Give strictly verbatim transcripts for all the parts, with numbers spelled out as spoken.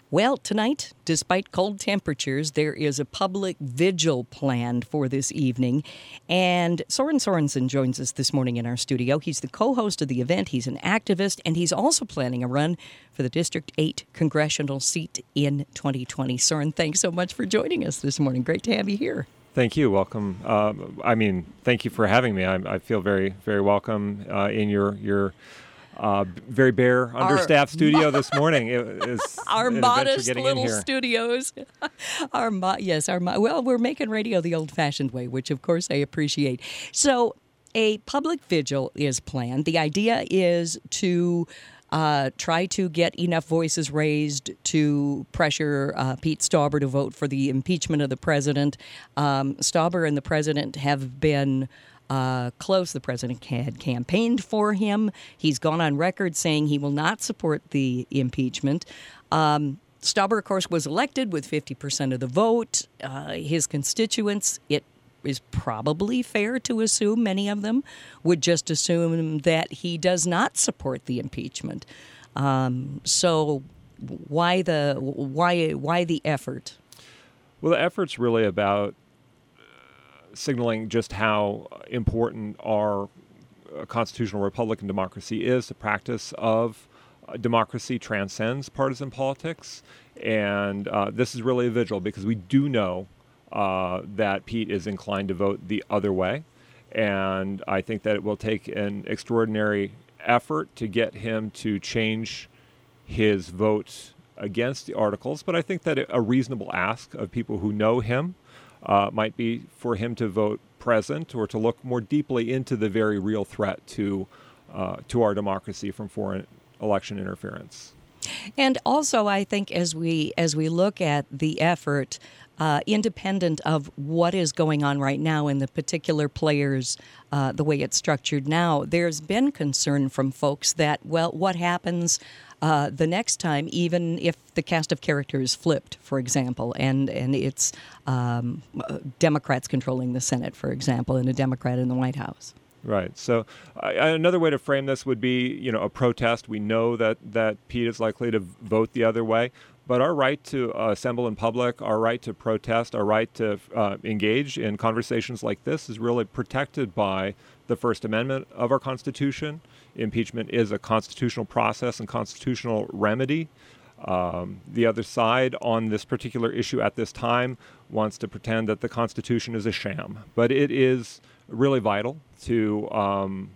Well, tonight, despite cold temperatures, there is a public vigil planned for this evening. And Soren Sorensen joins us this morning in our studio. He's the co-host of the event. He's an activist, and he's also planning a run for the District eight congressional seat in twenty twenty. Soren, thanks so much for joining us this morning. Great to have you here. Thank you. Welcome. Uh, I mean, thank you for having me. I, I feel very, very welcome uh, in your your uh, very bare, understaffed our, studio this morning. It is our modest little studios. our mo- yes, our mo- well, we're making radio the old-fashioned way, which of course I appreciate. So, a public vigil is planned. The idea is to Uh, try to get enough voices raised to pressure uh, Pete Stauber to vote for the impeachment of the president. Um, Stauber and the president have been uh, close. The president had campaigned for him. He's gone on record saying he will not support the impeachment. Um, Stauber, of course, was elected with fifty percent of the vote. Uh, his constituents, it is probably fair to assume many of them would just assume that he does not support the impeachment. Um, so why the why why the effort? Well, the effort's really about signaling just how important our constitutional Republican democracy is. The practice of democracy transcends partisan politics, and uh, this is really a vigil because we do know Uh, that Pete is inclined to vote the other way. And I think that it will take an extraordinary effort to get him to change his vote against the articles. But I think that a reasonable ask of people who know him uh, might be for him to vote present or to look more deeply into the very real threat to uh, to our democracy from foreign election interference. And also, I think as we as we look at the effort, uh, independent of what is going on right now in the particular players, uh, the way it's structured now, there's been concern from folks that, well, what happens uh, the next time, even if the cast of characters flipped, for example, and, and it's um, Democrats controlling the Senate, for example, and a Democrat in the White House. Right. So uh, another way to frame this would be, you know, a protest. We know that, that Pete is likely to vote the other way, but our right to uh, assemble in public, our right to protest, our right to uh, engage in conversations like this is really protected by the First Amendment of our Constitution. Impeachment is a constitutional process and constitutional remedy. Um, the other side on this particular issue at this time wants to pretend that the Constitution is a sham, but it is really vital to um,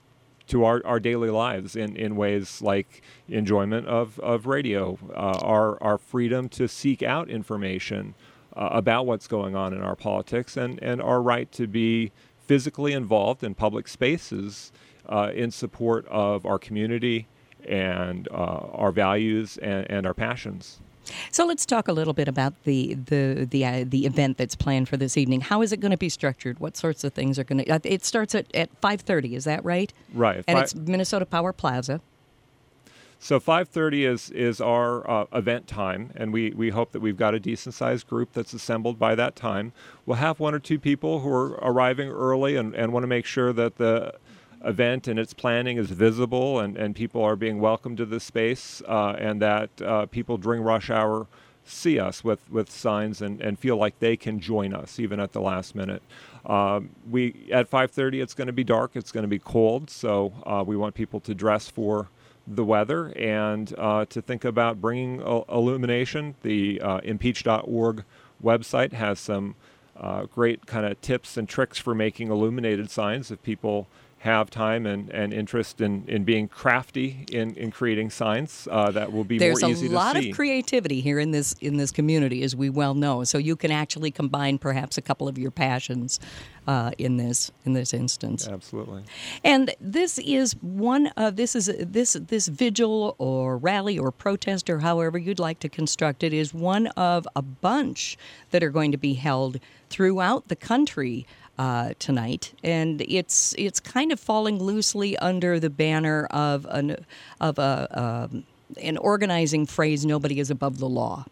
to our, our daily lives in, in ways like enjoyment of, of radio, uh, our our freedom to seek out information uh, about what's going on in our politics, and, and our right to be physically involved in public spaces uh, in support of our community and uh, our values and, and our passions. So let's talk a little bit about the the the uh, the event that's planned for this evening. How is it going to be structured? What sorts of things are going to? Uh, it starts at, at five thirty. Is that right? Right. And Fi- it's Minnesota Power Plaza. So five thirty is is our uh, event time, and we, we hope that we've got a decent-sized group that's assembled by that time. We'll have one or two people who are arriving early and, and want to make sure that the event and its planning is visible and, and people are being welcomed to this space uh, and that uh, people during rush hour see us with, with signs and, and feel like they can join us even at the last minute. Um, we at five thirty, it's going to be dark. It's going to be cold. So uh, we want people to dress for the weather and uh, to think about bringing uh, illumination. The uh, impeach dot org website has some uh, great kind of tips and tricks for making illuminated signs if people have time and, and interest in, in being crafty in, in creating signs uh, that will be There's more easy to see. There's a lot of creativity here in this in this community, as we well know. So you can actually combine perhaps a couple of your passions uh, in this in this instance. Absolutely. And this is one of this is this this vigil or rally or protest or however you'd like to construct it is one of a bunch that are going to be held throughout the country Uh, tonight, and it's it's kind of falling loosely under the banner of an of a um, an organizing phrase. Nobody is above the law.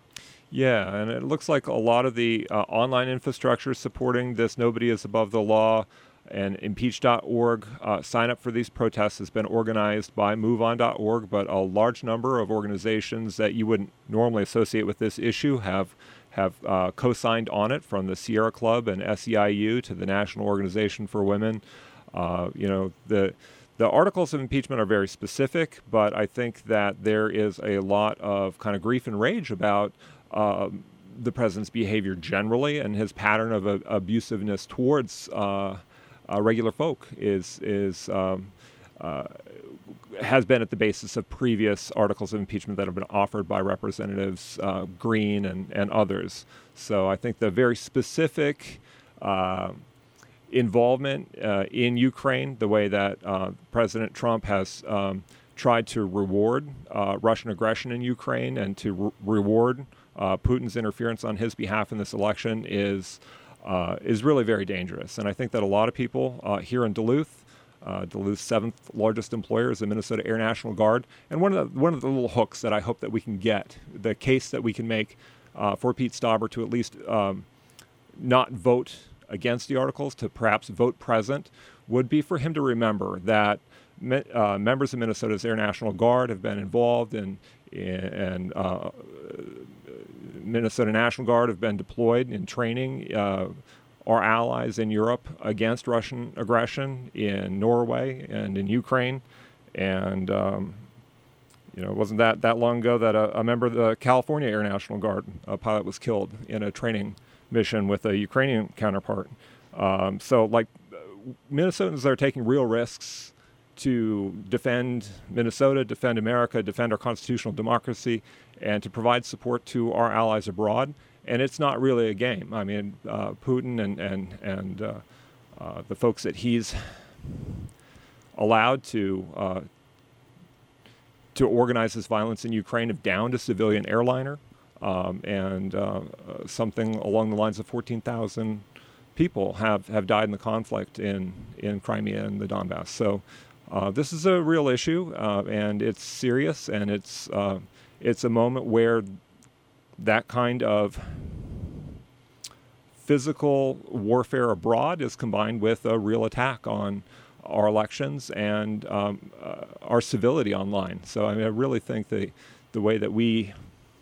Yeah, and it looks like a lot of the uh, online infrastructure supporting this "Nobody is above the law" and impeach dot org uh, sign up for these protests has been organized by move on dot org, but a large number of organizations that you wouldn't normally associate with this issue have have uh, co-signed on it, from the Sierra Club and S E I U to the National Organization for Women. Uh, you know, the the articles of impeachment are very specific, but I think that there is a lot of kind of grief and rage about uh, the president's behavior generally, and his pattern of uh, abusiveness towards uh, uh, regular folk is is um, uh, has been at the basis of previous articles of impeachment that have been offered by Representatives uh, Green and, and others. So I think the very specific uh, involvement uh, in Ukraine, the way that uh, President Trump has um, tried to reward uh, Russian aggression in Ukraine and to re- reward uh, Putin's interference on his behalf in this election, is uh, is really very dangerous. And I think that a lot of people uh, here in Duluth, Uh, Duluth's seventh largest employer is the Minnesota Air National Guard. And one of the, one of the little hooks that I hope that we can get, the case that we can make uh, for Pete Stauber to at least um, not vote against the articles, to perhaps vote present, would be for him to remember that me, uh, members of Minnesota's Air National Guard have been involved in, in and uh, Minnesota National Guard have been deployed in training uh, our allies in Europe against Russian aggression in Norway and in Ukraine. And, um, you know, it wasn't that, that long ago that a, a member of the California Air National Guard, a pilot, was killed in a training mission with a Ukrainian counterpart. Um, so, like, Minnesotans are taking real risks to defend Minnesota, defend America, defend our constitutional democracy, and to provide support to our allies abroad. And it's not really a game. I mean, uh, Putin and and and uh, uh, the folks that he's allowed to uh, to organize this violence in Ukraine have downed a civilian airliner, um, and uh, uh, something along the lines of fourteen thousand people have, have died in the conflict in in Crimea and the Donbass. So uh, this is a real issue, uh, and it's serious, and it's uh, it's a moment where that kind of physical warfare abroad is combined with a real attack on our elections and um, uh, our civility online. So I mean, I really think the the way that we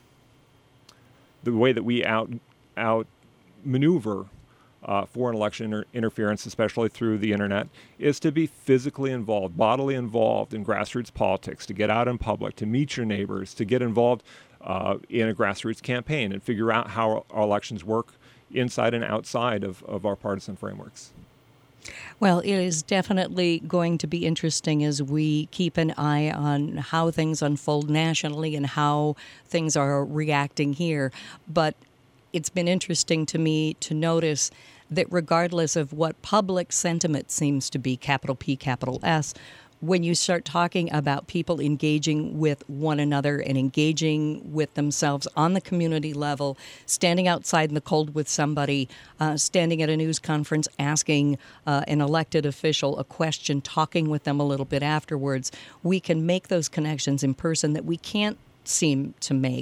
the way that we out out maneuver uh, foreign election inter- interference, especially through the internet, is to be physically involved, bodily involved in grassroots politics, to get out in public, to meet your neighbors, to get involved Uh, in a grassroots campaign and figure out how our elections work inside and outside of, of our partisan frameworks. Well, it is definitely going to be interesting as we keep an eye on how things unfold nationally and how things are reacting here. But it's been interesting to me to notice that regardless of what public sentiment seems to be, capital P, capital S, when you start talking about people engaging with one another and engaging with themselves on the community level, standing outside in the cold with somebody, uh, standing at a news conference, asking uh, an elected official a question, talking with them a little bit afterwards, we can make those connections in person that we can't seem to make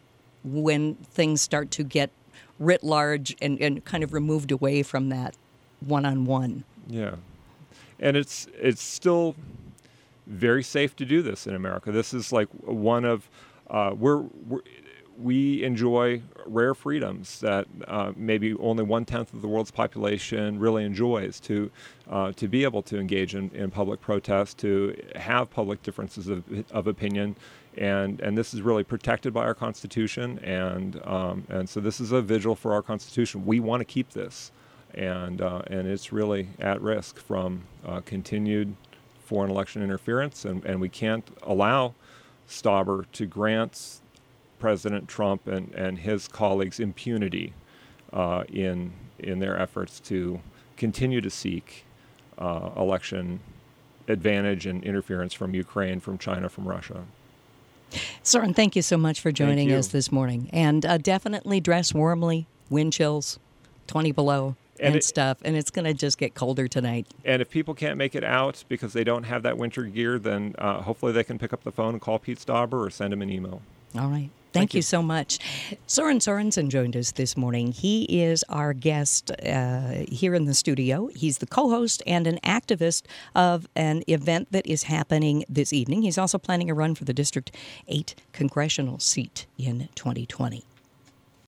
when things start to get writ large and, and kind of removed away from that one-on-one. Yeah. And it's it's still very safe to do this in America. This is like one of, uh, we're, we're, we enjoy rare freedoms that uh, maybe only one-tenth of the world's population really enjoys, to uh, to be able to engage in, in public protest, to have public differences of, of opinion. And and this is really protected by our Constitution. And, um, and so this is a vigil for our Constitution. We want to keep this. And uh, and it's really at risk from uh, continued foreign election interference, and, and we can't allow Stauber to grant President Trump and, and his colleagues impunity uh, in in their efforts to continue to seek uh, election advantage and interference from Ukraine, from China, from Russia. Soren, thank you so much for joining us this morning. And uh, definitely dress warmly, wind chills, twenty below. And, and it, stuff, and it's going to just get colder tonight. And if people can't make it out because they don't have that winter gear, then uh, hopefully they can pick up the phone and call Pete Stauber or send him an email. All right. Thank, Thank you. you so much. Soren Sorensen joined us this morning. He is our guest uh, here in the studio. He's the co-host and an activist of an event that is happening this evening. He's also planning a run for the District eight congressional seat in twenty twenty.